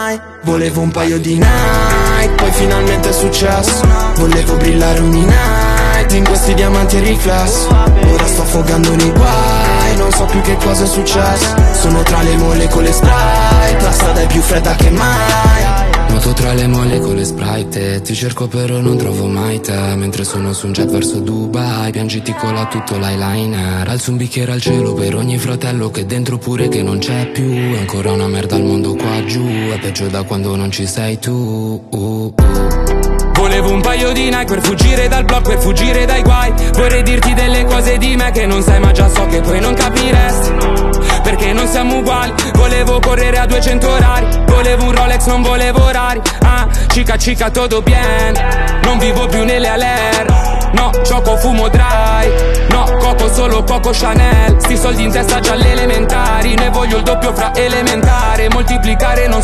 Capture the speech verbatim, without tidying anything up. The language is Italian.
mai. Volevo un paio di Nike, poi finalmente è successo. Volevo brillare ogni night in questi diamanti e riflesso. Ora sto affogando nei guai, non so più che cosa è successo. Sono tra le molecole Sprite, la strada è più fredda che mai. Nuoto tra le molecole Sprite, ti cerco però non trovo mai te. Mentre sono su un jet verso Dubai, piangiti cola tutto l'eyeliner. Alzo un bicchiere al cielo per ogni fratello che dentro pure che non c'è più. È ancora una merda al mondo qua giù, è peggio da quando non ci sei tu. uh, uh. Volevo un paio di Nike per fuggire dal blog, per fuggire dai guai. Vorrei dirti delle cose di me che non sai ma già so che poi non capiresti, perché non siamo uguali. Volevo correre a duecento orari, volevo un Rolex, non volevo orari. Ah, cica cica todo bien, non vivo più nelle aler. No, gioco fumo dry, no, coco solo Coco Chanel. Sti soldi in testa già alle elementari, ne voglio il doppio fra elementare. Moltiplicare non